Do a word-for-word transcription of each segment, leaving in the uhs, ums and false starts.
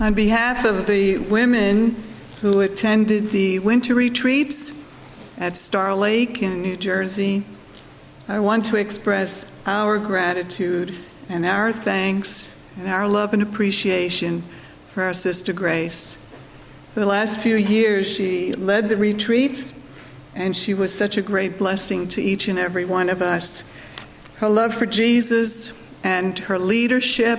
On behalf of the women who attended the winter retreats at Star Lake in New Jersey, I want to express our gratitude and our thanks and our love and appreciation for our sister Grace. For the last few years, she led the retreats, and she was such a great blessing to each and every one of us. Her love for Jesus and her leadership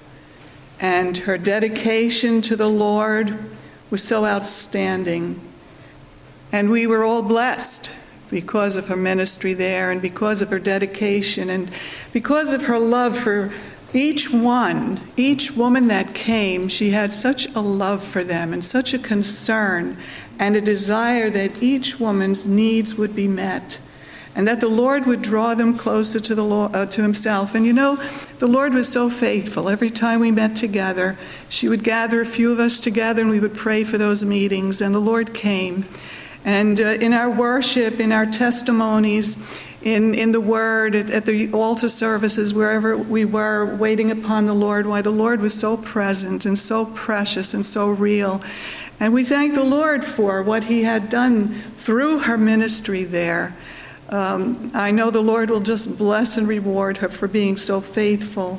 and her dedication to the Lord was so outstanding. And we were all blessed because of her ministry there and because of her dedication and because of her love for each one, each woman that came. She had such a love for them and such a concern and a desire that each woman's needs would be met and that the Lord would draw them closer to the Lord, uh, to himself. And you know, the Lord was so faithful. Every time we met together, she would gather a few of us together and we would pray for those meetings, and the Lord came. And uh, in our worship, in our testimonies, in, in the Word, at, at the altar services, wherever we were waiting upon the Lord, why the Lord was so present and so precious and so real. And we thank the Lord for what he had done through her ministry there. Um, I know the Lord will just bless and reward her for being so faithful.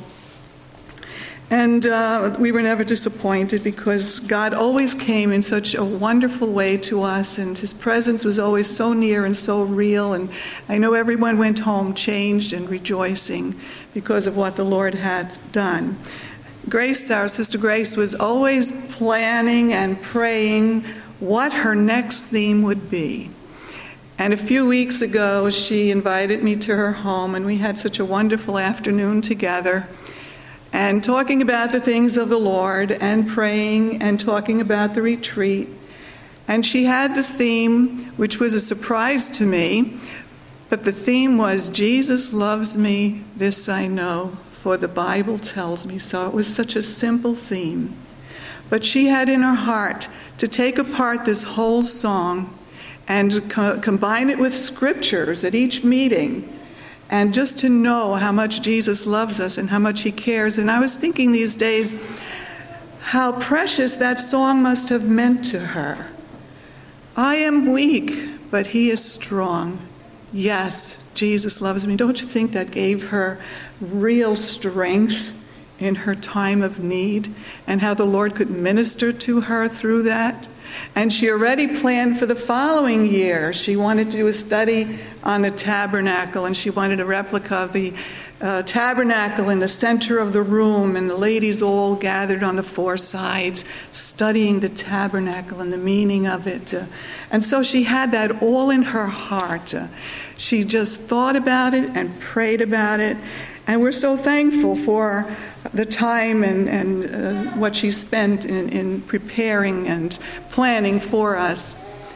And uh, we were never disappointed because God always came in such a wonderful way to us, and his presence was always so near and so real. And I know everyone went home changed and rejoicing because of what the Lord had done. Grace, our sister Grace, was always planning and praying what her next theme would be. And a few weeks ago, she invited me to her home, and we had such a wonderful afternoon together, and talking about the things of the Lord, and praying, and talking about the retreat. And she had the theme, which was a surprise to me, but the theme was, Jesus loves me, this I know, for the Bible tells me so. It was such a simple theme. But she had in her heart to take apart this whole song and co- combine it with scriptures at each meeting, and just to know how much Jesus loves us and how much he cares. And I was thinking these days how precious that song must have meant to her. I am weak, but he is strong. Yes, Jesus loves me. Don't you think that gave her real strength in her time of need, and how the Lord could minister to her through that? And she already planned for the following year. She wanted to do a study on the tabernacle, and she wanted a replica of the uh, tabernacle in the center of the room, and the ladies all gathered on the four sides, studying the tabernacle and the meaning of it. Uh, and so she had that all in her heart. Uh, she just thought about it and prayed about it. And we're so thankful for the time and, and uh, what she spent in, in preparing and planning for us.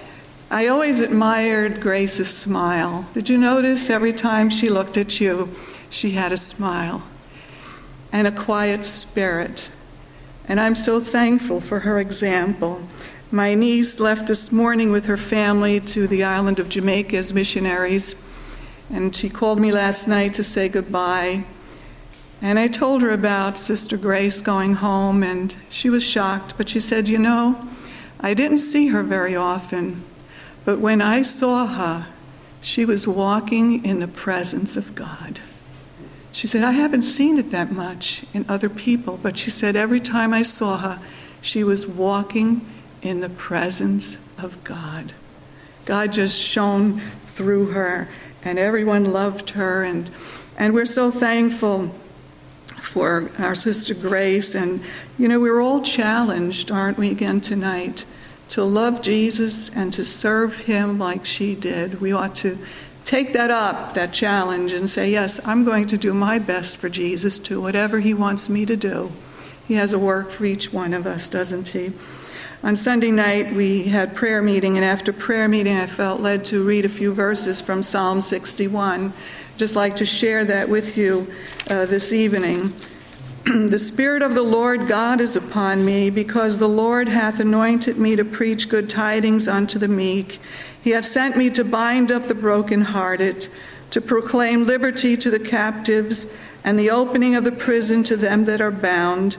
I always admired Grace's smile. Did you notice every time she looked at you, she had a smile and a quiet spirit? And I'm so thankful for her example. My niece left this morning with her family to the island of Jamaica as missionaries. And she called me last night to say goodbye. And I told her about Sister Grace going home, and she was shocked. But she said, you know, I didn't see her very often, but when I saw her, she was walking in the presence of God. She said, I haven't seen it that much in other people, but she said every time I saw her, she was walking in the presence of God. God just shone through her, and everyone loved her, and and we're so thankful for our sister Grace. And you know, we're all challenged, aren't we, again tonight, to love Jesus and to serve him like she did. We ought to take that up, that challenge, and say, yes, I'm going to do my best for Jesus too, whatever he wants me to do. He has a work for each one of us, doesn't he? On Sunday night, we had prayer meeting, and after prayer meeting, I felt led to read a few verses from Psalm sixty-one. I'd just like to share that with you uh, this evening. The Spirit of the Lord God is upon me, because the Lord hath anointed me to preach good tidings unto the meek. He hath sent me to bind up the brokenhearted, to proclaim liberty to the captives, and the opening of the prison to them that are bound,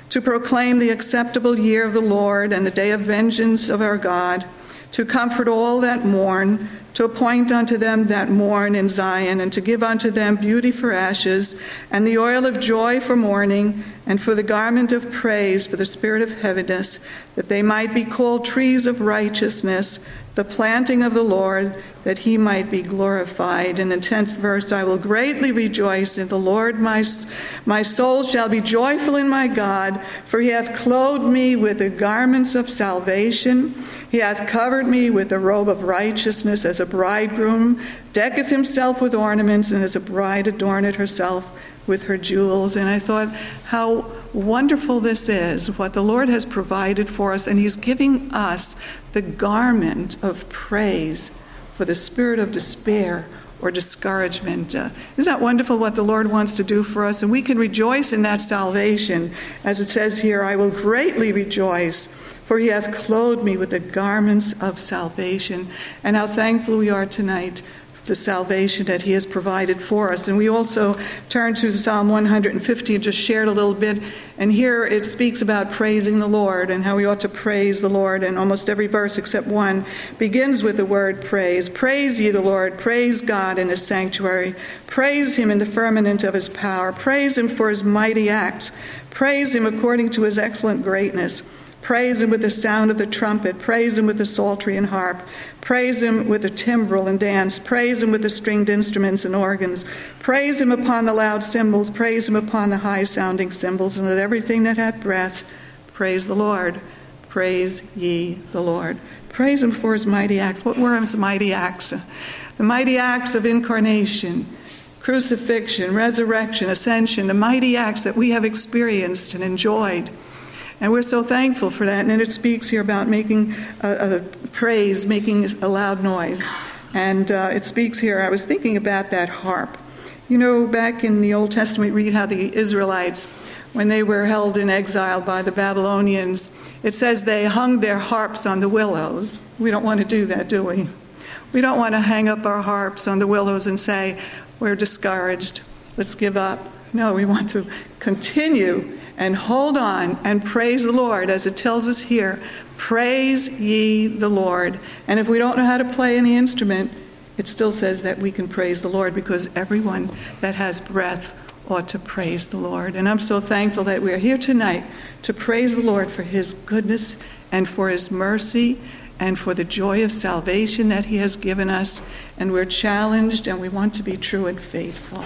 to proclaim the acceptable year of the Lord and the day of vengeance of our God, to comfort all that mourn, to appoint unto them that mourn in Zion, and to give unto them beauty for ashes, and the oil of joy for mourning, and for the garment of praise for the spirit of heaviness, that they might be called trees of righteousness, the planting of the Lord, that he might be glorified. In the tenth verse, I will greatly rejoice in the Lord. My, my soul shall be joyful in my God, for he hath clothed me with the garments of salvation. He hath covered me with the robe of righteousness, as a bridegroom decketh himself with ornaments, and as a bride adorneth herself with her jewels. And I thought, how wonderful this is, what the Lord has provided for us, and he's giving us the garment of praise for the spirit of despair or discouragement. Uh, isn't that wonderful what the Lord wants to do for us? And we can rejoice in that salvation. As it says here, I will greatly rejoice, for he hath clothed me with the garments of salvation. And how thankful we are tonight the salvation that he has provided for us. And we also turn to Psalm one hundred fifty and just shared a little bit. And here it speaks about praising the Lord and how we ought to praise the Lord. And almost every verse except one begins with the word praise. Praise ye the Lord. Praise God in his sanctuary. Praise him in the firmament of his power. Praise him for his mighty acts. Praise him according to his excellent greatness. Praise him with the sound of the trumpet. Praise him with the psaltery and harp. Praise him with the timbrel and dance. Praise him with the stringed instruments and organs. Praise him upon the loud cymbals. Praise him upon the high-sounding cymbals. And let everything that hath breath praise the Lord. Praise ye the Lord. Praise him for his mighty acts. What were his mighty acts? The mighty acts of incarnation, crucifixion, resurrection, ascension, the mighty acts that we have experienced and enjoyed. And we're so thankful for that. And it speaks here about making a, a praise, making a loud noise. And uh, it speaks here, I was thinking about that harp. You know, back in the Old Testament, we read how the Israelites, when they were held in exile by the Babylonians, it says they hung their harps on the willows. We don't want to do that, do we? We don't want to hang up our harps on the willows and say, we're discouraged, let's give up. No, we want to continue and hold on and praise the Lord, as it tells us here, praise ye the Lord. And if we don't know how to play any instrument, it still says that we can praise the Lord, because everyone that has breath ought to praise the Lord. And I'm so thankful that we're here tonight to praise the Lord for his goodness and for his mercy and for the joy of salvation that he has given us. And we're challenged, and we want to be true and faithful.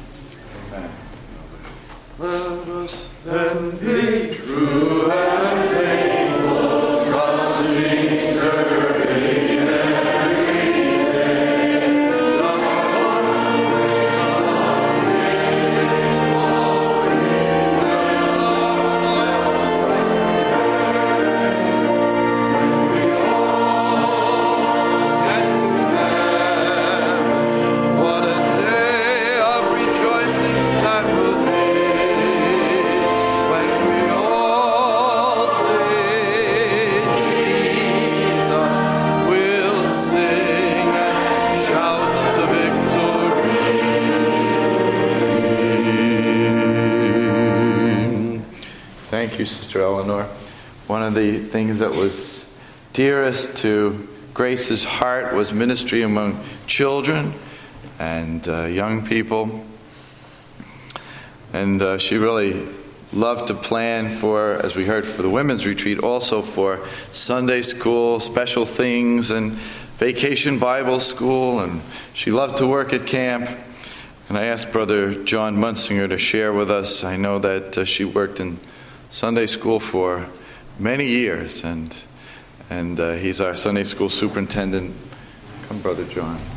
Let us then be true and faithful, trusting, serving every day. Just when we all get to heaven, what a day of rejoicing that will be. Thank you, Sister Eleanor. One of the things that was dearest to Grace's heart was ministry among children and uh, young people. And uh, she really loved to plan for, as we heard, for the women's retreat, also for Sunday school, special things, and vacation Bible school. And she loved to work at camp. And I asked Brother John Munsinger to share with us. I know that uh, she worked in Sunday school for many years, and and uh, he's our Sunday school superintendent. Come, Brother John.